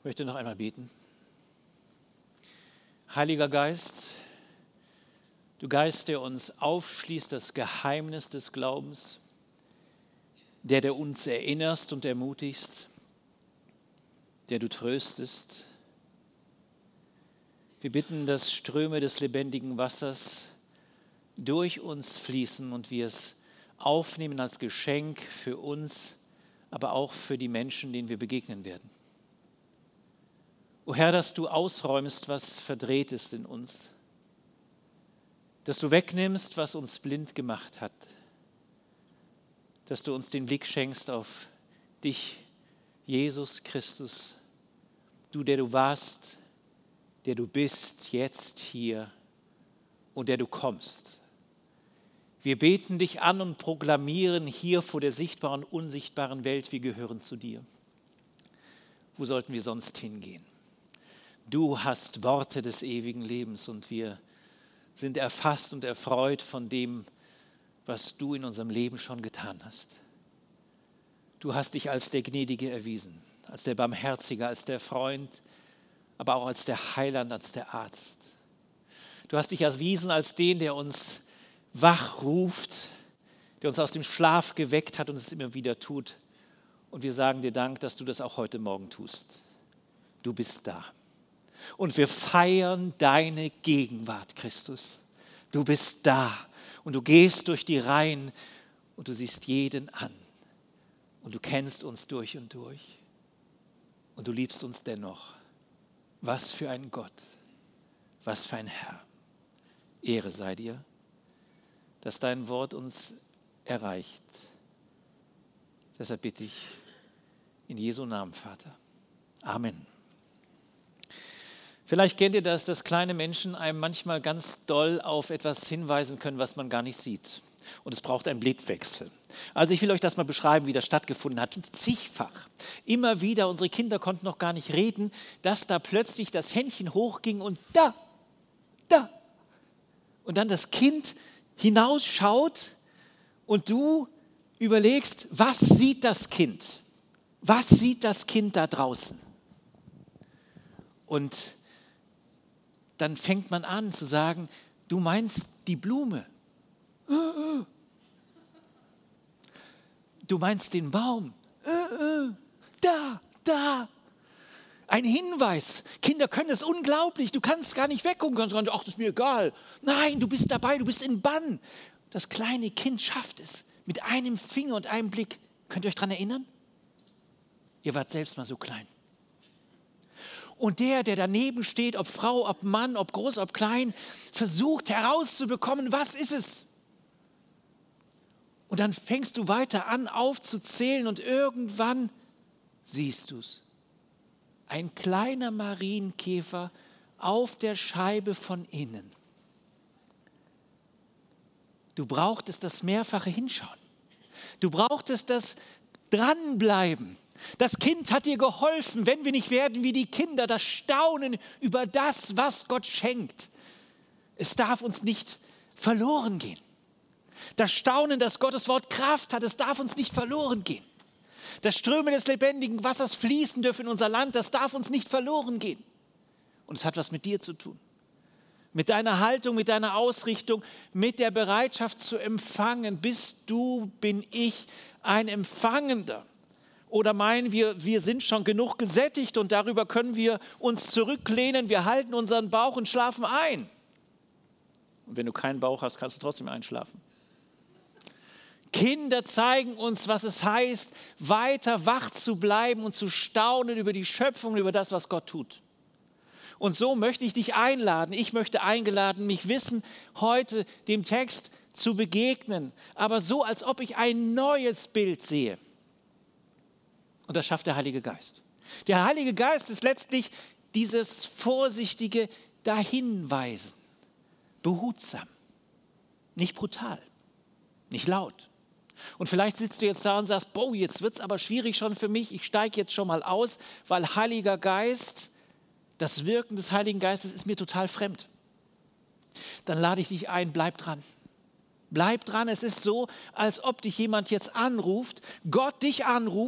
Ich möchte noch einmal beten. Heiliger Geist, du Geist, der uns aufschließt, das Geheimnis des Glaubens, der uns erinnerst und ermutigst, der du tröstest. Wir bitten, dass Ströme des lebendigen Wassers durch uns fließen und wir es aufnehmen als Geschenk für uns, aber auch für die Menschen, denen wir begegnen werden. O Herr, dass du ausräumst, was verdreht ist in uns, dass du wegnimmst, was uns blind gemacht hat, dass du uns den Blick schenkst auf dich, Jesus Christus, du, der du warst, der du bist, jetzt hier und der du kommst. Wir beten dich an und proklamieren hier vor der sichtbaren und unsichtbaren Welt, wir gehören zu dir. Wo sollten wir sonst hingehen? Du hast Worte des ewigen Lebens und wir sind erfasst und erfreut von dem, was du in unserem Leben schon getan hast. Du hast dich als der Gnädige erwiesen, als der Barmherzige, als der Freund, aber auch als der Heiland, als der Arzt. Du hast dich erwiesen als den, der uns wach ruft, der uns aus dem Schlaf geweckt hat und es immer wieder tut. Und wir sagen dir Dank, dass du das auch heute Morgen tust. Du bist da. Und wir feiern deine Gegenwart, Christus. Du bist da und du gehst durch die Reihen und du siehst jeden an. Und du kennst uns durch und durch. Und du liebst uns dennoch. Was für ein Gott, was für ein Herr. Ehre sei dir, dass dein Wort uns erreicht. Deshalb bitte ich in Jesu Namen, Vater. Amen. Vielleicht kennt ihr das, dass kleine Menschen einem manchmal ganz doll auf etwas hinweisen können, was man gar nicht sieht. Und es braucht einen Blickwechsel. Also ich will euch das mal beschreiben, wie das stattgefunden hat. Zigfach. Immer wieder, unsere Kinder konnten noch gar nicht reden, dass da plötzlich das Händchen hochging und da. Und dann das Kind hinausschaut und du überlegst, was sieht das Kind? Was sieht das Kind da draußen? Und dann fängt man an zu sagen, du meinst die Blume. Du meinst den Baum. Da. Ein Hinweis. Kinder können es unglaublich. Du kannst gar nicht weggucken. Du kannst sagen, ach, das ist mir egal. Nein, du bist dabei, du bist in Bann. Das kleine Kind schafft es mit einem Finger und einem Blick. Könnt ihr euch daran erinnern? Ihr wart selbst mal so klein. Und der daneben steht, ob Frau, ob Mann, ob groß, ob klein, versucht herauszubekommen, was ist es? Und dann fängst du weiter an aufzuzählen und irgendwann siehst du es. Ein kleiner Marienkäfer auf der Scheibe von innen. Du brauchtest das mehrfache Hinschauen. Du brauchtest das Dranbleiben. Das Kind hat dir geholfen, wenn wir nicht werden wie die Kinder, das Staunen über das, was Gott schenkt. Es darf uns nicht verloren gehen. Das Staunen, dass Gottes Wort Kraft hat, es darf uns nicht verloren gehen. Das Ströme des lebendigen Wassers fließen dürfen in unser Land, das darf uns nicht verloren gehen. Und es hat was mit dir zu tun. Mit deiner Haltung, mit deiner Ausrichtung, mit der Bereitschaft zu empfangen. Bist du, bin ich ein Empfangender? Oder meinen wir sind schon genug gesättigt und darüber können wir uns zurücklehnen, wir halten unseren Bauch und schlafen ein. Und wenn du keinen Bauch hast, kannst du trotzdem einschlafen. Kinder zeigen uns, was es heißt, weiter wach zu bleiben und zu staunen über die Schöpfung, über das, was Gott tut. Und so möchte ich dich einladen, ich möchte eingeladen, mich wissen, heute dem Text zu begegnen, aber so, als ob ich ein neues Bild sehe. Und das schafft der Heilige Geist. Der Heilige Geist ist letztlich dieses vorsichtige Dahinweisen. Behutsam, nicht brutal, nicht laut. Und vielleicht sitzt du jetzt da und sagst, boah, jetzt wird es aber schwierig schon für mich, ich steige jetzt schon mal aus, weil Heiliger Geist, das Wirken des Heiligen Geistes ist mir total fremd. Dann lade ich dich ein, bleib dran. Bleib dran, es ist so, als ob dich jemand jetzt anruft, Gott dich anruft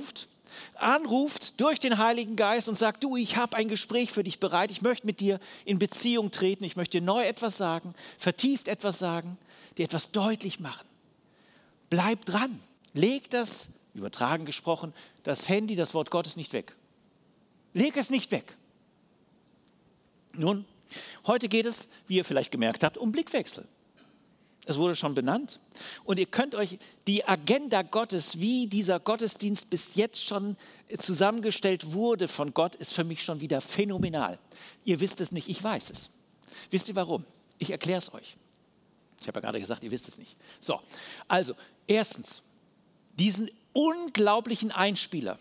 anruft durch den Heiligen Geist und sagt, du, ich habe ein Gespräch für dich bereit, ich möchte mit dir in Beziehung treten, ich möchte dir neu etwas sagen, vertieft etwas sagen, dir etwas deutlich machen. Bleib dran, leg das, übertragen gesprochen, das Handy, das Wort Gottes nicht weg. Leg es nicht weg. Nun, heute geht es, wie ihr vielleicht gemerkt habt, um Blickwechsel. Es wurde schon benannt. Und ihr könnt euch die Agenda Gottes, wie dieser Gottesdienst bis jetzt schon zusammengestellt wurde von Gott, ist für mich schon wieder phänomenal. Ihr wisst es nicht, ich weiß es. Wisst ihr warum? Ich erkläre es euch. Ich habe ja gerade gesagt, ihr wisst es nicht. So, also erstens, diesen unglaublichen Einspieler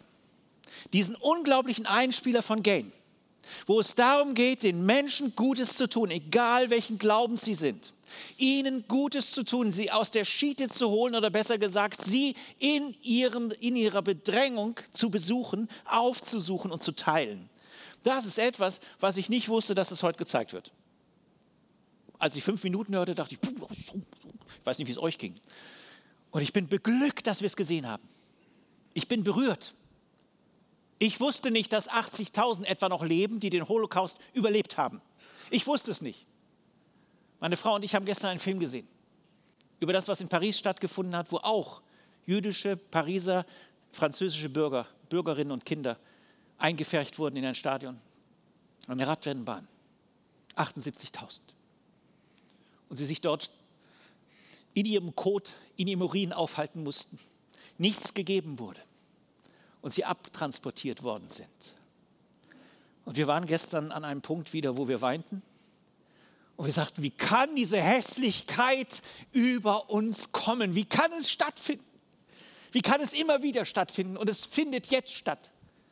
von Gain, wo es darum geht, den Menschen Gutes zu tun, egal welchen Glaubens sie sind. Ihnen Gutes zu tun, sie aus der Schiete zu holen oder besser gesagt, sie in ihrer Bedrängung zu besuchen, aufzusuchen und zu teilen. Das ist etwas, was ich nicht wusste, dass es heute gezeigt wird. Als ich 5 Minuten hörte, dachte ich, ich weiß nicht, wie es euch ging. Und ich bin beglückt, dass wir es gesehen haben. Ich bin berührt. Ich wusste nicht, dass 80.000 etwa noch leben, die den Holocaust überlebt haben. Ich wusste es nicht. Meine Frau und ich haben gestern einen Film gesehen über das, was in Paris stattgefunden hat, wo auch jüdische, Pariser, französische Bürgerinnen und Kinder eingepfercht wurden in ein Stadion, eine Radrennbahn. 78.000. Und sie sich dort in ihrem Kot, in ihrem Urin aufhalten mussten. Nichts gegeben wurde. Und sie abtransportiert worden sind. Und wir waren gestern an einem Punkt wieder, wo wir weinten. Und wir sagten, wie kann diese Hässlichkeit über uns kommen? Wie kann es stattfinden? Wie kann es immer wieder stattfinden? Und es findet jetzt statt.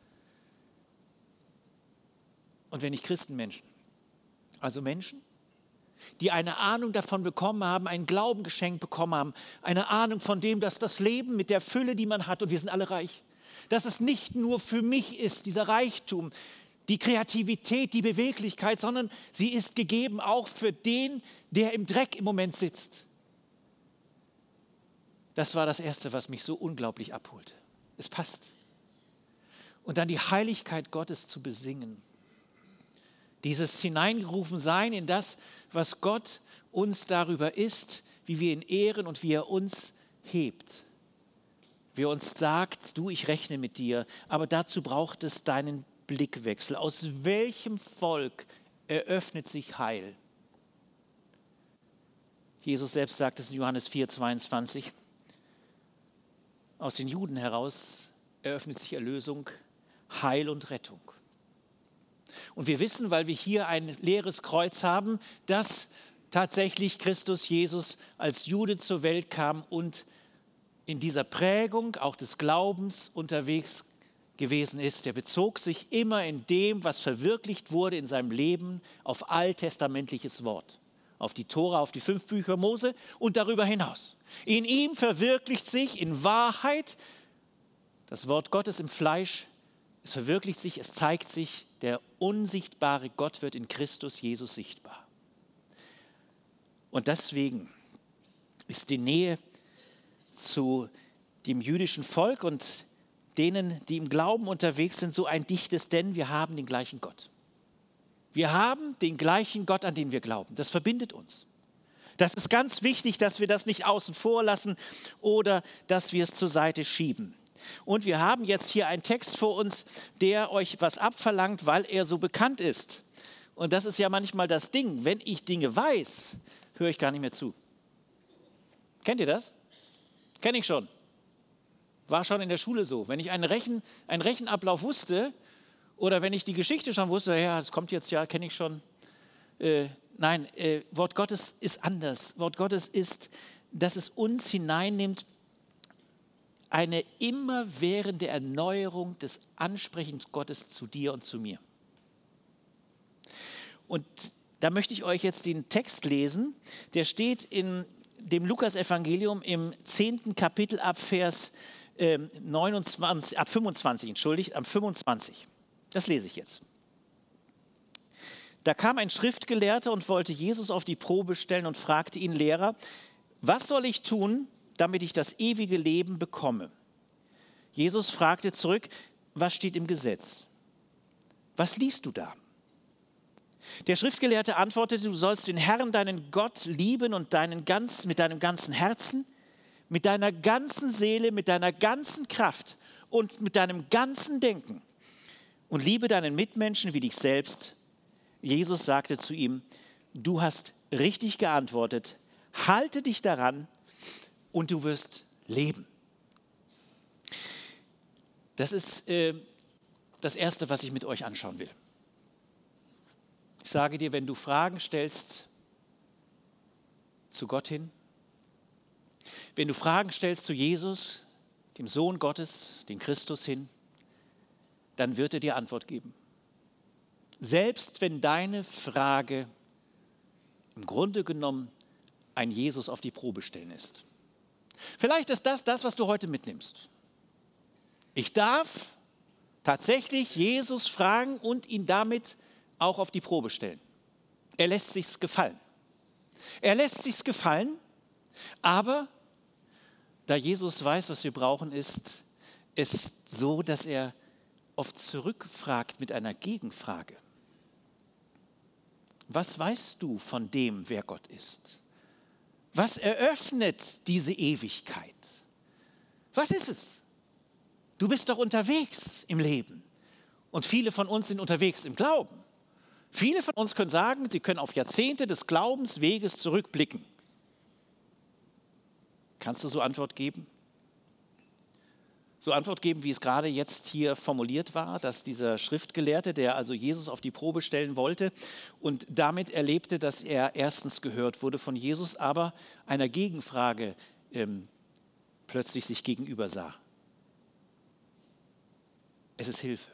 Und wenn nicht Christenmenschen, also Menschen, die eine Ahnung davon bekommen haben, ein Glauben geschenkt bekommen haben, eine Ahnung von dem, dass das Leben mit der Fülle, die man hat, und wir sind alle reich, dass es nicht nur für mich ist, dieser Reichtum, die Kreativität, die Beweglichkeit, sondern sie ist gegeben auch für den, der im Dreck im Moment sitzt. Das war das Erste, was mich so unglaublich abholte. Es passt. Und dann die Heiligkeit Gottes zu besingen. Dieses Hineingerufen-Sein in das, was Gott uns darüber ist, wie wir ihn ehren und wie er uns hebt. Wie er uns sagt, du, ich rechne mit dir, aber dazu braucht es deinen Blickwechsel. Aus welchem Volk eröffnet sich Heil? Jesus selbst sagt es in Johannes 4,22. Aus den Juden heraus eröffnet sich Erlösung, Heil und Rettung. Und wir wissen, weil wir hier ein leeres Kreuz haben, dass tatsächlich Christus Jesus als Jude zur Welt kam und in dieser Prägung auch des Glaubens unterwegs gewesen ist. Der bezog sich immer in dem, was verwirklicht wurde in seinem Leben, auf alttestamentliches Wort, auf die Tora, auf die 5 Bücher Mose und darüber hinaus. In ihm verwirklicht sich in Wahrheit das Wort Gottes im Fleisch. Es verwirklicht sich, es zeigt sich, der unsichtbare Gott wird in Christus Jesus sichtbar. Und deswegen ist die Nähe zu dem jüdischen Volk und denen, die im Glauben unterwegs sind, so ein dichtes, denn wir haben den gleichen Gott. Wir haben den gleichen Gott, an den wir glauben. Das verbindet uns. Das ist ganz wichtig, dass wir das nicht außen vor lassen oder dass wir es zur Seite schieben. Und wir haben jetzt hier einen Text vor uns, der euch was abverlangt, weil er so bekannt ist. Und das ist ja manchmal das Ding. Wenn ich Dinge weiß, höre ich gar nicht mehr zu. Kennt ihr das? Kenne ich schon. War schon in der Schule so. Wenn ich einen Rechenablauf wusste oder wenn ich die Geschichte schon wusste, ja, das kommt jetzt, ja, kenne ich schon. Nein, Wort Gottes ist anders. Wort Gottes ist, dass es uns hineinnimmt, eine immerwährende Erneuerung des Ansprechens Gottes zu dir und zu mir. Und da möchte ich euch jetzt den Text lesen, der steht in dem Lukas-Evangelium im 10. Kapitel ab Vers 25. Das lese ich jetzt. Da kam ein Schriftgelehrter und wollte Jesus auf die Probe stellen und fragte ihn, Lehrer, was soll ich tun, damit ich das ewige Leben bekomme? Jesus fragte zurück, was steht im Gesetz? Was liest du da? Der Schriftgelehrte antwortete, du sollst den Herrn, deinen Gott, lieben und mit deinem ganzen Herzen, mit deiner ganzen Seele, mit deiner ganzen Kraft und mit deinem ganzen Denken. Und liebe deinen Mitmenschen wie dich selbst. Jesus sagte zu ihm, du hast richtig geantwortet, halte dich daran und du wirst leben. Das ist das Erste, was ich mit euch anschauen will. Ich sage dir, wenn du Fragen stellst zu Gott hin, wenn du Fragen stellst zu Jesus, dem Sohn Gottes, dem Christus hin, dann wird er dir Antwort geben. Selbst wenn deine Frage im Grunde genommen ein Jesus auf die Probe stellen ist. Vielleicht ist das, was du heute mitnimmst. Ich darf tatsächlich Jesus fragen und ihn damit auch auf die Probe stellen. Er lässt sich's gefallen. Er lässt sich's gefallen, aber da Jesus weiß, was wir brauchen, ist es so, dass er oft zurückfragt mit einer Gegenfrage. Was weißt du von dem, wer Gott ist? Was eröffnet diese Ewigkeit? Was ist es? Du bist doch unterwegs im Leben. Und viele von uns sind unterwegs im Glauben. Viele von uns können sagen, sie können auf Jahrzehnte des Glaubensweges zurückblicken. Kannst du so Antwort geben? So Antwort geben, wie es gerade jetzt hier formuliert war, dass dieser Schriftgelehrte, der also Jesus auf die Probe stellen wollte und damit erlebte, dass er erstens gehört wurde von Jesus, aber einer Gegenfrage plötzlich sich gegenüber sah. Es ist Hilfe.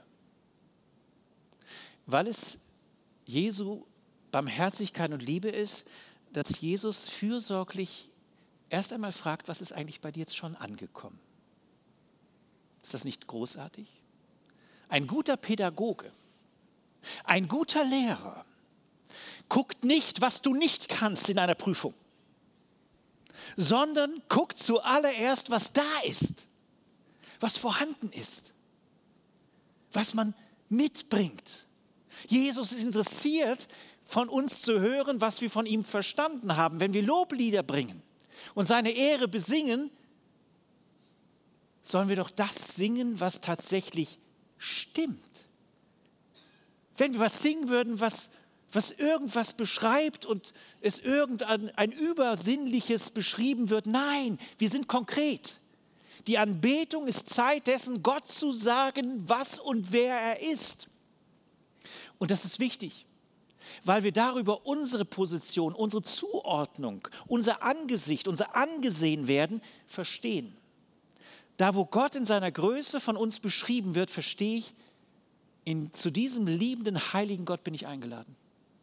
Weil es Jesu Barmherzigkeit und Liebe ist, dass Jesus fürsorglich erst einmal fragt, was ist eigentlich bei dir jetzt schon angekommen? Ist das nicht großartig? Ein guter Pädagoge, ein guter Lehrer guckt nicht, was du nicht kannst in einer Prüfung, sondern guckt zuallererst, was da ist, was vorhanden ist, was man mitbringt. Jesus ist interessiert, von uns zu hören, was wir von ihm verstanden haben. Wenn wir Loblieder bringen und seine Ehre besingen, sollen wir doch das singen, was tatsächlich stimmt. Wenn wir was singen würden, was irgendwas beschreibt und es irgendein Übersinnliches beschrieben wird, nein, wir sind konkret. Die Anbetung ist Zeit dessen, Gott zu sagen, was und wer er ist. Und das ist wichtig, weil wir darüber unsere Position, unsere Zuordnung, unser Angesicht, unser Angesehenwerden verstehen. Da, wo Gott in seiner Größe von uns beschrieben wird, verstehe ich, zu diesem liebenden, heiligen Gott bin ich eingeladen.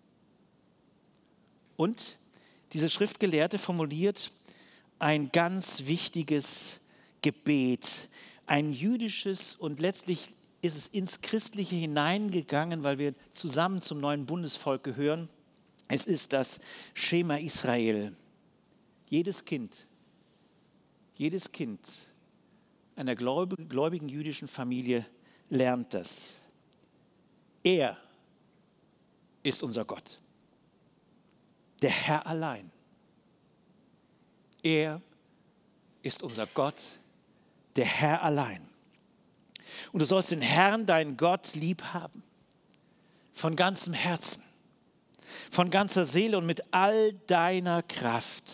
Und dieser Schriftgelehrte formuliert ein ganz wichtiges Gebet, ein jüdisches, und letztlich ist es ins Christliche hineingegangen, weil wir zusammen zum neuen Bundesvolk gehören. Es ist das Schema Israel. Jedes Kind einer gläubigen jüdischen Familie lernt das. Er ist unser Gott, der Herr allein. Er ist unser Gott, der Herr allein. Und du sollst den Herrn, deinen Gott, lieb haben, von ganzem Herzen, von ganzer Seele und mit all deiner Kraft.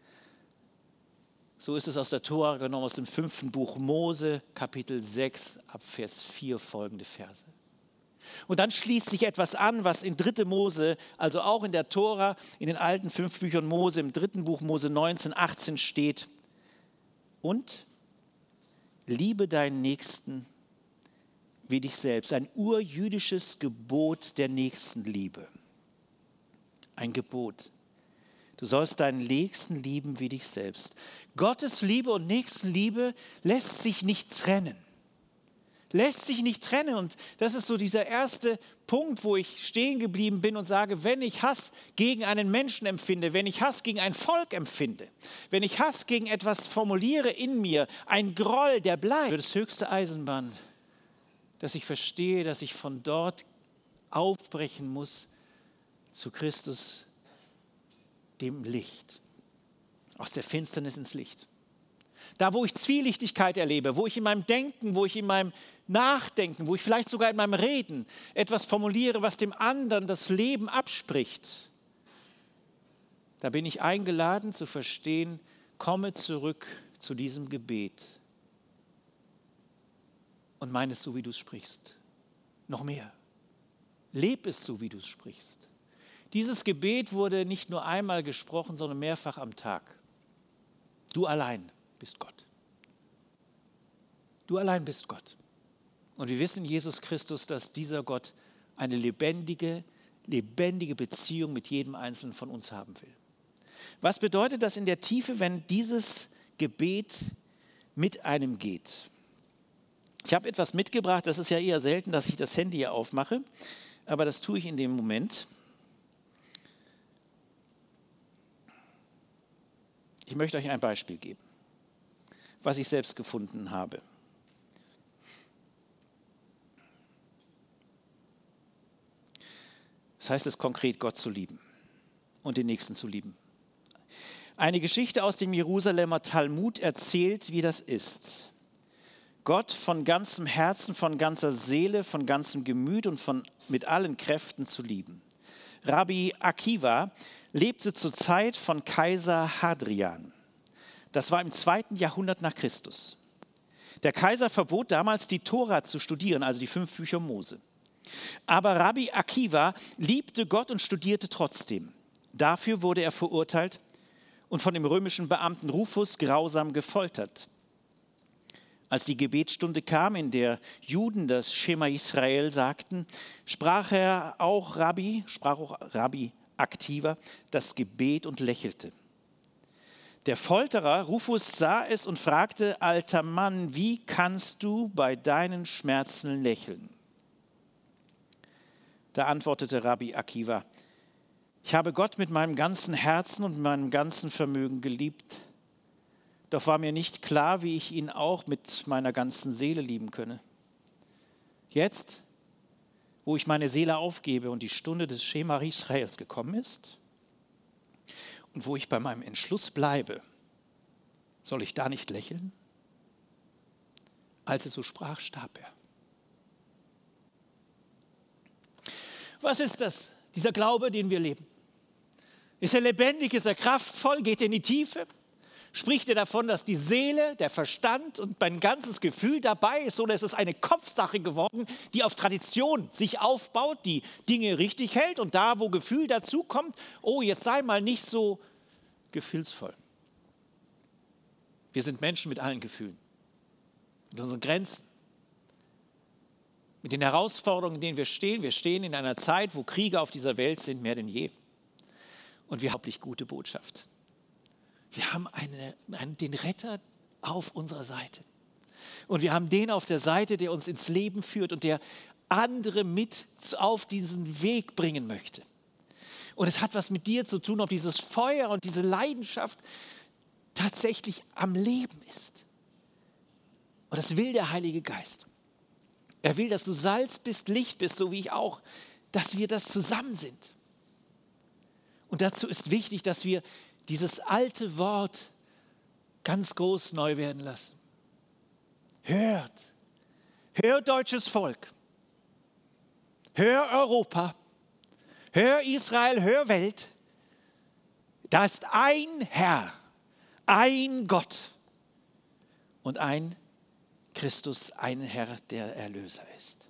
So ist es aus der Tora genommen, aus dem 5. Buch Mose, Kapitel 6, ab Vers 4 folgende Verse. Und dann schließt sich etwas an, was in 3. Mose, also auch in der Tora, in den alten 5 Büchern Mose, im 3. Buch Mose 19, 18 steht. Und liebe deinen Nächsten wie dich selbst. Ein urjüdisches Gebot der Nächstenliebe. Ein Gebot. Du sollst deinen Nächsten lieben wie dich selbst. Gottes Liebe und Nächstenliebe lässt sich nicht trennen. lässt sich nicht trennen. Und das ist so dieser erste Punkt, wo ich stehen geblieben bin und sage, wenn ich Hass gegen einen Menschen empfinde, wenn ich Hass gegen ein Volk empfinde, wenn ich Hass gegen etwas formuliere in mir, ein Groll, der bleibt, das höchste Eisenbahn, dass ich verstehe, dass ich von dort aufbrechen muss zu Christus, dem Licht, aus der Finsternis ins Licht. Da, wo ich Zwielichtigkeit erlebe, wo ich in meinem Denken, wo ich in meinem Nachdenken, wo ich vielleicht sogar in meinem Reden etwas formuliere, was dem anderen das Leben abspricht, da bin ich eingeladen zu verstehen, komme zurück zu diesem Gebet und meine es so, wie du es sprichst. Noch mehr. Leb es so, wie du es sprichst. Dieses Gebet wurde nicht nur einmal gesprochen, sondern mehrfach am Tag. Du allein bist Gott. Du allein bist Gott. Und wir wissen in Jesus Christus, dass dieser Gott eine lebendige Beziehung mit jedem Einzelnen von uns haben will. Was bedeutet das in der Tiefe, wenn dieses Gebet mit einem geht? Ich habe etwas mitgebracht, das ist ja eher selten, dass ich das Handy hier aufmache, aber das tue ich in dem Moment. Ich möchte euch ein Beispiel geben, was ich selbst gefunden habe. Das heißt es konkret, Gott zu lieben und den Nächsten zu lieben. Eine Geschichte aus dem Jerusalemer Talmud erzählt, wie das ist. Gott von ganzem Herzen, von ganzer Seele, von ganzem Gemüt und mit allen Kräften zu lieben. Rabbi Akiva lebte zur Zeit von Kaiser Hadrian. Das war im 2. Jahrhundert nach Christus. Der Kaiser verbot damals, die Tora zu studieren, also die 5 Bücher Mose. Aber Rabbi Akiva liebte Gott und studierte trotzdem. Dafür wurde er verurteilt und von dem römischen Beamten Rufus grausam gefoltert. Als die Gebetsstunde kam, in der Juden das Schema Israel sagten, sprach auch Rabbi Akiva das Gebet und lächelte. Der Folterer Rufus sah es und fragte, alter Mann, wie kannst du bei deinen Schmerzen lächeln? Da antwortete Rabbi Akiva, ich habe Gott mit meinem ganzen Herzen und meinem ganzen Vermögen geliebt. Doch war mir nicht klar, wie ich ihn auch mit meiner ganzen Seele lieben könne. Jetzt, wo ich meine Seele aufgebe und die Stunde des Schema Israels gekommen ist und wo ich bei meinem Entschluss bleibe, soll ich da nicht lächeln? Als er so sprach, starb er. Was ist das, dieser Glaube, den wir leben? Ist er lebendig, ist er kraftvoll, geht er in die Tiefe? Spricht er davon, dass die Seele, der Verstand und mein ganzes Gefühl dabei ist, oder ist es eine Kopfsache geworden, die auf Tradition sich aufbaut, die Dinge richtig hält und da, wo Gefühl dazukommt, oh, jetzt sei mal nicht so gefühlsvoll. Wir sind Menschen mit allen Gefühlen, mit unseren Grenzen, mit den Herausforderungen, in denen wir stehen. Wir stehen in einer Zeit, wo Kriege auf dieser Welt sind, mehr denn je. Und wir haben eine gute Botschaft. Wir haben den Retter auf unserer Seite. Und wir haben den auf der Seite, der uns ins Leben führt und der andere mit auf diesen Weg bringen möchte. Und es hat was mit dir zu tun, ob dieses Feuer und diese Leidenschaft tatsächlich am Leben ist. Und das will der Heilige Geist. Er will, dass du Salz bist, Licht bist, so wie ich auch, dass wir das zusammen sind. Und dazu ist wichtig, dass wir dieses alte Wort ganz groß neu werden lassen. Hört deutsches Volk, hör Europa, hör Israel, hör Welt. Da ist ein Herr, ein Gott und ein Christus, ein Herr, der Erlöser ist.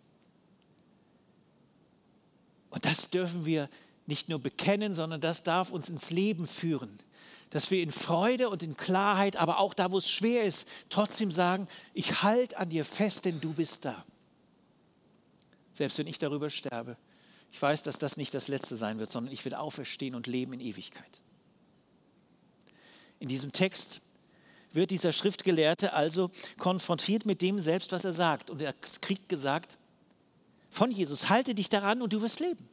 Und das dürfen wir nicht nur bekennen, sondern das darf uns ins Leben führen, dass wir in Freude und in Klarheit, aber auch da, wo es schwer ist, trotzdem sagen, ich halte an dir fest, denn du bist da. Selbst wenn ich darüber sterbe, ich weiß, dass das nicht das Letzte sein wird, sondern ich werde auferstehen und leben in Ewigkeit. In diesem Text wird dieser Schriftgelehrte also konfrontiert mit dem selbst, was er sagt. Und er kriegt gesagt von Jesus, halte dich daran und du wirst leben.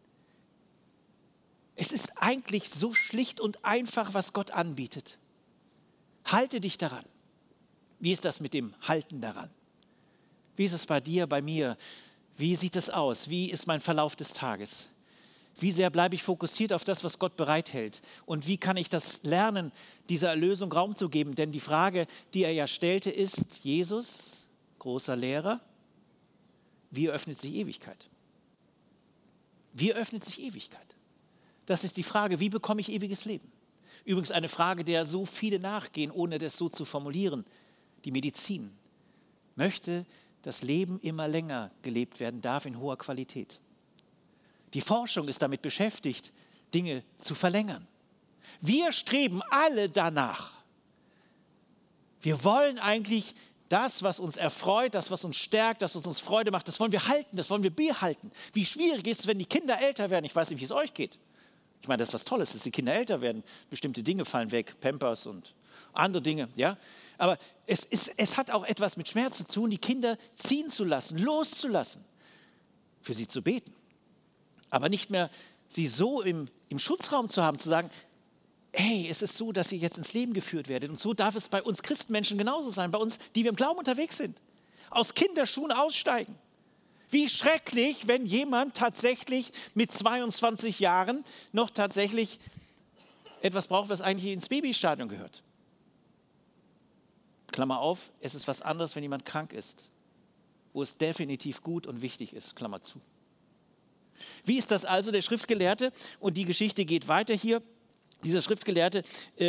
Es ist eigentlich so schlicht und einfach, was Gott anbietet. Halte dich daran. Wie ist das mit dem Halten daran? Wie ist es bei dir, bei mir? Wie sieht es aus? Wie ist mein Verlauf des Tages? Wie sehr bleibe ich fokussiert auf das, was Gott bereithält? Und wie kann ich das lernen, dieser Erlösung Raum zu geben? Denn die Frage, die er ja stellte, ist, Jesus, großer Lehrer, wie eröffnet sich Ewigkeit? Wie eröffnet sich Ewigkeit? Das ist die Frage, wie bekomme ich ewiges Leben? Übrigens eine Frage, der so viele nachgehen, ohne das so zu formulieren. Die Medizin möchte, dass Leben immer länger gelebt werden darf in hoher Qualität. Die Forschung ist damit beschäftigt, Dinge zu verlängern. Wir streben alle danach. Wir wollen eigentlich das, was uns erfreut, das, was uns stärkt, das, was uns Freude macht, das wollen wir halten, das wollen wir behalten. Wie schwierig ist es, wenn die Kinder älter werden? Ich weiß nicht, wie es euch geht. Ich meine, das ist was Tolles, dass die Kinder älter werden. Bestimmte Dinge fallen weg, Pampers und andere Dinge. Ja? Aber es hat auch etwas mit Schmerz zu tun, die Kinder ziehen zu lassen, loszulassen, für sie zu beten. Aber nicht mehr sie so im Schutzraum zu haben, zu sagen, hey, es ist so, dass ihr jetzt ins Leben geführt werdet. Und so darf es bei uns Christenmenschen genauso sein, bei uns, die wir im Glauben unterwegs sind. Aus Kinderschuhen aussteigen. Wie schrecklich, wenn jemand tatsächlich mit 22 Jahren noch tatsächlich etwas braucht, was eigentlich ins Babystadium gehört. Klammer auf, es ist was anderes, wenn jemand krank ist, wo es definitiv gut und wichtig ist, Klammer zu. Wie ist das also, der Schriftgelehrte? Und die Geschichte geht weiter hier. Dieser Schriftgelehrte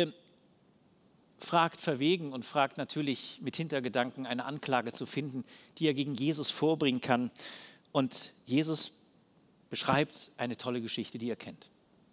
fragt verwegen und fragt natürlich mit Hintergedanken, eine Anklage zu finden, die er gegen Jesus vorbringen kann. Und Jesus beschreibt eine tolle Geschichte, die er kennt.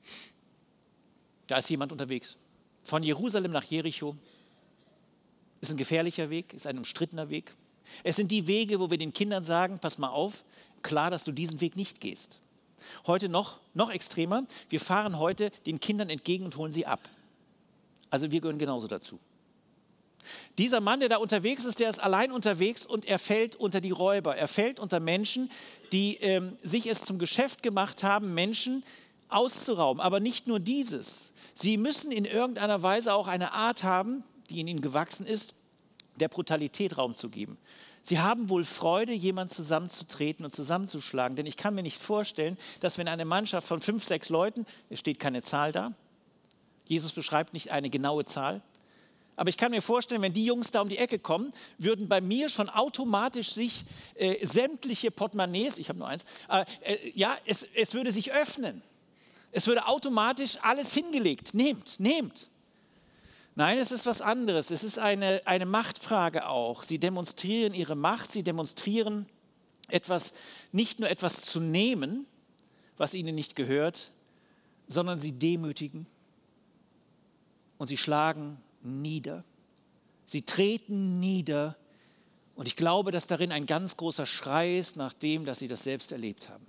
Da ist jemand unterwegs, von Jerusalem nach Jericho. Ist ein gefährlicher Weg, ist ein umstrittener Weg. Es sind die Wege, wo wir den Kindern sagen, pass mal auf, klar, dass du diesen Weg nicht gehst. Heute noch extremer, wir fahren heute den Kindern entgegen und holen sie ab. Also wir gehören genauso dazu. Dieser Mann, der da unterwegs ist, der ist allein unterwegs und er fällt unter die Räuber. Er fällt unter Menschen, die sich es zum Geschäft gemacht haben, Menschen auszurauben. Aber nicht nur dieses. Sie müssen in irgendeiner Weise auch eine Art haben, die in ihnen gewachsen ist, der Brutalität Raum zu geben. Sie haben wohl Freude, jemanden zusammenzutreten und zusammenzuschlagen. Denn ich kann mir nicht vorstellen, dass wenn eine Mannschaft von 5, 6 Leuten, es steht keine Zahl da, Jesus beschreibt nicht eine genaue Zahl, aber ich kann mir vorstellen, wenn die Jungs da um die Ecke kommen, würden bei mir schon automatisch sich sämtliche Portemonnaies, ich habe nur eins, es würde sich öffnen. Es würde automatisch alles hingelegt. Nehmt. Nein, es ist was anderes. Es ist eine Machtfrage auch. Sie demonstrieren ihre Macht, sie demonstrieren nicht nur etwas zu nehmen, was ihnen nicht gehört, sondern sie demütigen und sie schlagen nieder. Sie treten nieder und ich glaube, dass darin ein ganz großer Schrei ist nach dem, dass sie das selbst erlebt haben.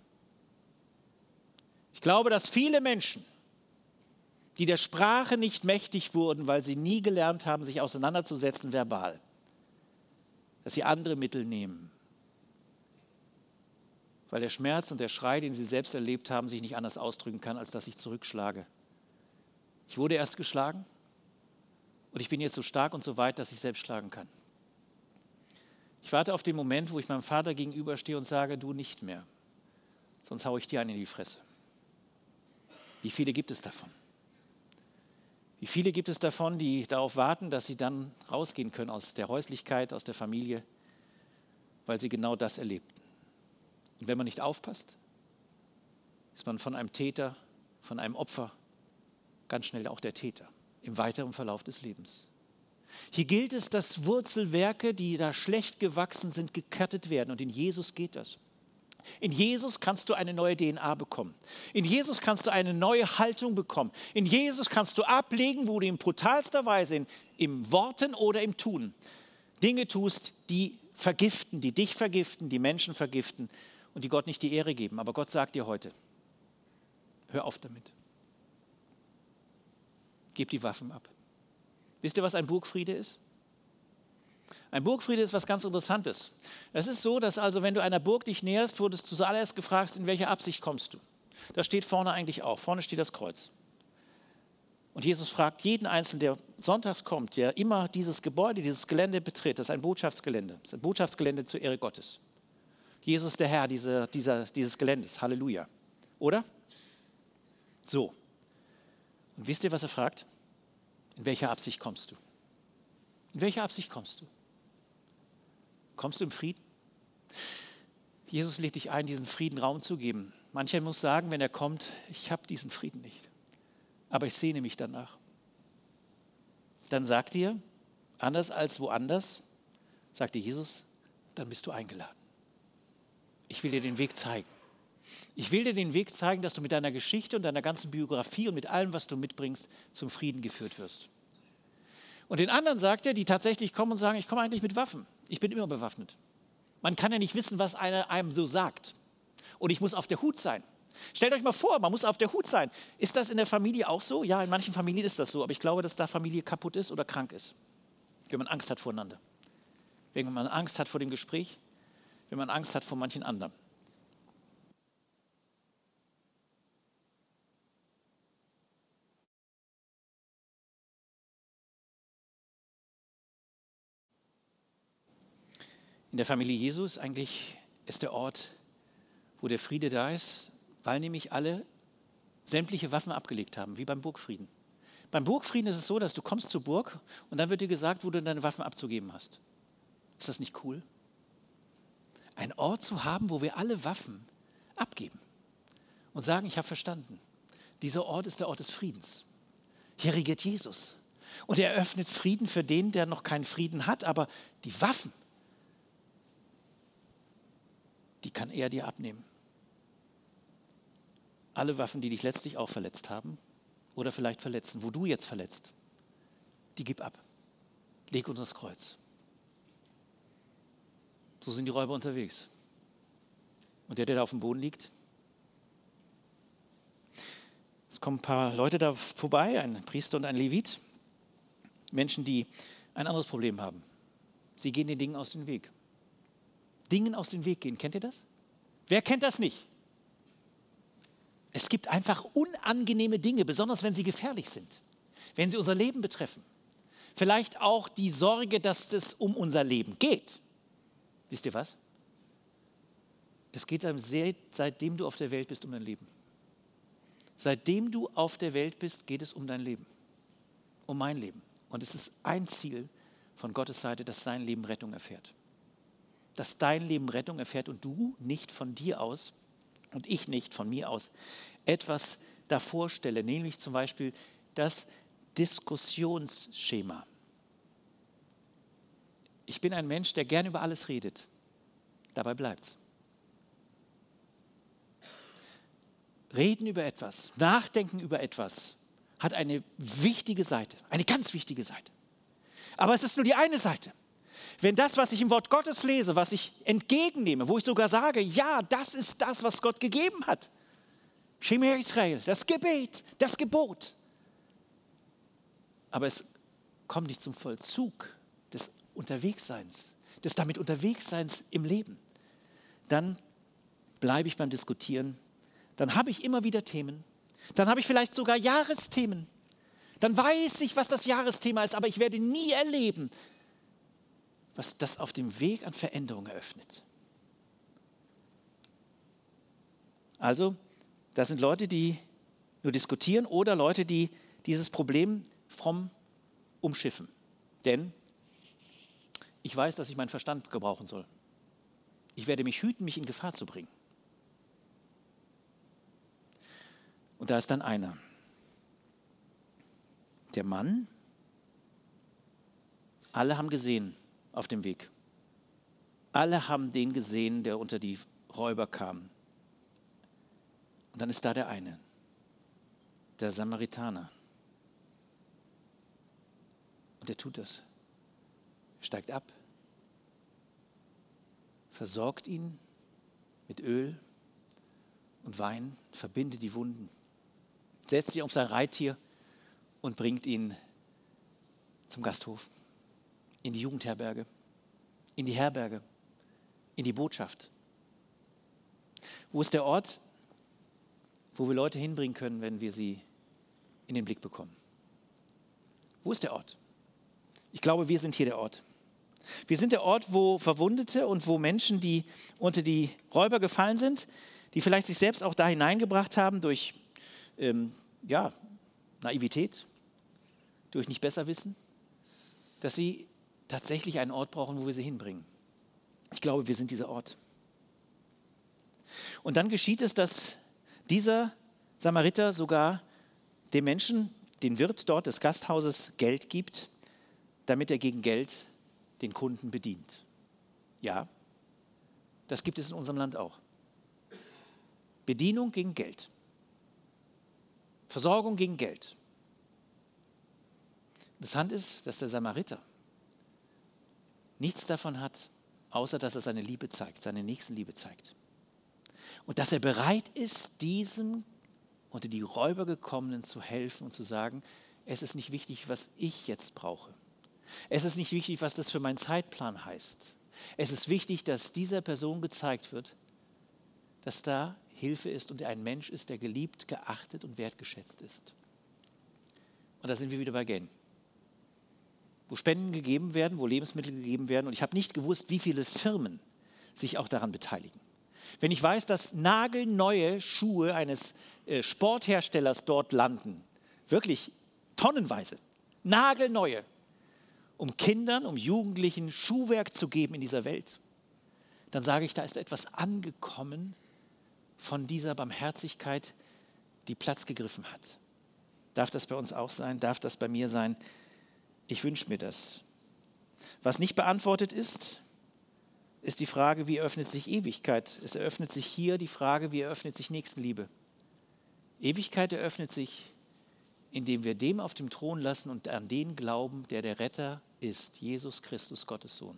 Ich glaube, dass viele Menschen, die der Sprache nicht mächtig wurden, weil sie nie gelernt haben, sich auseinanderzusetzen verbal, dass sie andere Mittel nehmen, weil der Schmerz und der Schrei, den sie selbst erlebt haben, sich nicht anders ausdrücken kann, als dass ich zurückschlage. Ich wurde erst geschlagen und ich bin jetzt so stark und so weit, dass ich selbst schlagen kann. Ich warte auf den Moment, wo ich meinem Vater gegenüberstehe und sage, du nicht mehr, sonst haue ich dir einen in die Fresse. Wie viele gibt es davon? Wie viele gibt es davon, die darauf warten, dass sie dann rausgehen können aus der Häuslichkeit, aus der Familie, weil sie genau das erlebten. Und wenn man nicht aufpasst, ist man von einem Täter, von einem Opfer ganz schnell auch der Täter im weiteren Verlauf des Lebens. Hier gilt es, dass Wurzelwerke, die da schlecht gewachsen sind, gekattet werden. Und in Jesus geht das. In Jesus kannst du eine neue DNA bekommen. In Jesus kannst du eine neue Haltung bekommen. In Jesus kannst du ablegen, wo du in brutalster Weise, im Worten oder im Tun, Dinge tust, die vergiften, die dich vergiften, die Menschen vergiften und die Gott nicht die Ehre geben. Aber Gott sagt dir heute, hör auf damit. Gib die Waffen ab. Wisst ihr, was ein Burgfriede ist? Ein Burgfriede ist was ganz Interessantes. Es ist so, dass also, wenn du einer Burg dich näherst, wurdest du zuallererst gefragt, in welcher Absicht kommst du? Das steht vorne eigentlich auch. Vorne steht das Kreuz. Und Jesus fragt jeden Einzelnen, der sonntags kommt, der immer dieses Gebäude, dieses Gelände betritt, das ist ein Botschaftsgelände. Das ist ein Botschaftsgelände zur Ehre Gottes. Jesus ist der Herr dieses Geländes. Halleluja. Oder? So. Und wisst ihr, was er fragt? In welcher Absicht kommst du? In welcher Absicht kommst du? Kommst du im Frieden? Jesus lädt dich ein, diesen Frieden Raum zu geben. Mancher muss sagen, wenn er kommt, ich habe diesen Frieden nicht, aber ich sehne mich danach. Dann sagt ihr, anders als woanders, sagt dir Jesus, dann bist du eingeladen. Ich will dir den Weg zeigen. Ich will dir den Weg zeigen, dass du mit deiner Geschichte und deiner ganzen Biografie und mit allem, was du mitbringst, zum Frieden geführt wirst. Und den anderen sagt er, die tatsächlich kommen und sagen, ich komme eigentlich mit Waffen. Ich bin immer bewaffnet. Man kann ja nicht wissen, was einer einem so sagt. Und ich muss auf der Hut sein. Stellt euch mal vor, man muss auf der Hut sein. Ist das in der Familie auch so? Ja, in manchen Familien ist das so. Aber ich glaube, dass da Familie kaputt ist oder krank ist. Wenn man Angst hat voreinander. Wenn man Angst hat vor dem Gespräch. Wenn man Angst hat vor manchen anderen. In der Familie Jesu ist der Ort, wo der Friede da ist, weil nämlich alle sämtliche Waffen abgelegt haben, wie beim Burgfrieden. Beim Burgfrieden ist es so, dass du kommst zur Burg und dann wird dir gesagt, wo du deine Waffen abzugeben hast. Ist das nicht cool? Ein Ort zu haben, wo wir alle Waffen abgeben und sagen, ich habe verstanden, dieser Ort ist der Ort des Friedens. Hier regiert Jesus und er eröffnet Frieden für den, der noch keinen Frieden hat, aber die Waffen, die kann er dir abnehmen. Alle Waffen, die dich letztlich auch verletzt haben oder vielleicht verletzen, wo du jetzt verletzt, die gib ab. Leg uns das Kreuz. So sind die Räuber unterwegs. Und der da auf dem Boden liegt, es kommen ein paar Leute da vorbei, ein Priester und ein Levit, Menschen, die ein anderes Problem haben. Sie gehen den Dingen aus dem Weg. Dingen aus dem Weg gehen. Kennt ihr das? Wer kennt das nicht? Es gibt einfach unangenehme Dinge, besonders wenn sie gefährlich sind, wenn sie unser Leben betreffen. Vielleicht auch die Sorge, dass es um unser Leben geht. Wisst ihr was? Es geht einem seitdem du auf der Welt bist, um dein Leben. Seitdem du auf der Welt bist, geht es um dein Leben, um mein Leben. Und es ist ein Ziel von Gottes Seite, dass sein Leben Rettung erfährt. Dass dein Leben Rettung erfährt und du nicht von dir aus und ich nicht von mir aus etwas davor stelle, nämlich zum Beispiel das Diskussionsschema. Ich bin ein Mensch, der gern über alles redet. Dabei bleibt's. Reden über etwas, nachdenken über etwas hat eine wichtige Seite, eine ganz wichtige Seite. Aber es ist nur die eine Seite. Wenn das, was ich im Wort Gottes lese, was ich entgegennehme, wo ich sogar sage, ja, das ist das, was Gott gegeben hat. Schema Israel, das Gebet, das Gebot. Aber es kommt nicht zum Vollzug des Unterwegsseins, des damit Unterwegsseins im Leben. Dann bleibe ich beim Diskutieren. Dann habe ich immer wieder Themen. Dann habe ich vielleicht sogar Jahresthemen. Dann weiß ich, was das Jahresthema ist, aber ich werde nie erleben, was das auf dem Weg an Veränderung eröffnet. Also, das sind Leute, die nur diskutieren oder Leute, die dieses Problem fromm umschiffen. Denn ich weiß, dass ich meinen Verstand gebrauchen soll. Ich werde mich hüten, mich in Gefahr zu bringen. Und da ist dann einer. Der Mann, alle haben gesehen auf dem Weg. Alle haben den gesehen, der unter die Räuber kam. Und dann ist da der eine, der Samaritaner. Und er tut das. Er steigt ab, versorgt ihn mit Öl und Wein, verbindet die Wunden, setzt ihn auf sein Reittier und bringt ihn zum Gasthof, in die Jugendherberge, in die Herberge, in die Botschaft. Wo ist der Ort, wo wir Leute hinbringen können, wenn wir sie in den Blick bekommen? Wo ist der Ort? Ich glaube, wir sind hier der Ort. Wir sind der Ort, wo Verwundete und wo Menschen, die unter die Räuber gefallen sind, die vielleicht sich selbst auch da hineingebracht haben durch Naivität, durch nicht besser wissen, dass sie tatsächlich einen Ort brauchen, wo wir sie hinbringen. Ich glaube, wir sind dieser Ort. Und dann geschieht es, dass dieser Samariter sogar dem Menschen, den Wirt dort des Gasthauses, Geld gibt, damit er gegen Geld den Kunden bedient. Ja, das gibt es in unserem Land auch. Bedienung gegen Geld. Versorgung gegen Geld. Interessant ist, dass der Samariter nichts davon hat, außer dass er seine Liebe zeigt, seine Nächstenliebe zeigt. Und dass er bereit ist, diesem unter die Räuber gekommenen zu helfen und zu sagen, es ist nicht wichtig, was ich jetzt brauche. Es ist nicht wichtig, was das für meinen Zeitplan heißt. Es ist wichtig, dass dieser Person gezeigt wird, dass da Hilfe ist und er ein Mensch ist, der geliebt, geachtet und wertgeschätzt ist. Und da sind wir wieder bei Gain. Wo Spenden gegeben werden, wo Lebensmittel gegeben werden. Und ich habe nicht gewusst, wie viele Firmen sich auch daran beteiligen. Wenn ich weiß, dass nagelneue Schuhe eines Sportherstellers dort landen, wirklich tonnenweise, nagelneue, um Kindern, um Jugendlichen Schuhwerk zu geben in dieser Welt, dann sage ich, da ist etwas angekommen von dieser Barmherzigkeit, die Platz gegriffen hat. Darf das bei uns auch sein? Darf das bei mir sein? Ich wünsche mir das. Was nicht beantwortet ist, ist die Frage, wie eröffnet sich Ewigkeit? Es eröffnet sich hier die Frage, wie eröffnet sich Nächstenliebe? Ewigkeit eröffnet sich, indem wir dem auf dem Thron lassen und an den glauben, der der Retter ist, Jesus Christus, Gottes Sohn.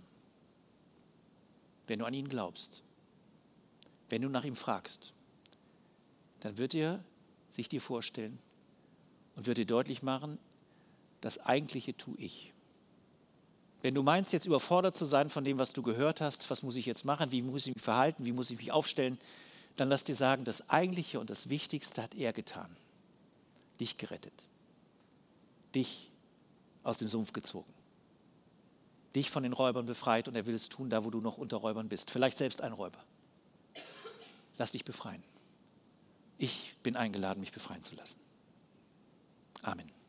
Wenn du an ihn glaubst, wenn du nach ihm fragst, dann wird er sich dir vorstellen und wird dir deutlich machen, das Eigentliche tue ich. Wenn du meinst, jetzt überfordert zu sein von dem, was du gehört hast, was muss ich jetzt machen, wie muss ich mich verhalten, wie muss ich mich aufstellen, dann lass dir sagen, das Eigentliche und das Wichtigste hat er getan. Dich gerettet. Dich aus dem Sumpf gezogen. Dich von den Räubern befreit und er will es tun, da wo du noch unter Räubern bist. Vielleicht selbst ein Räuber. Lass dich befreien. Ich bin eingeladen, mich befreien zu lassen. Amen.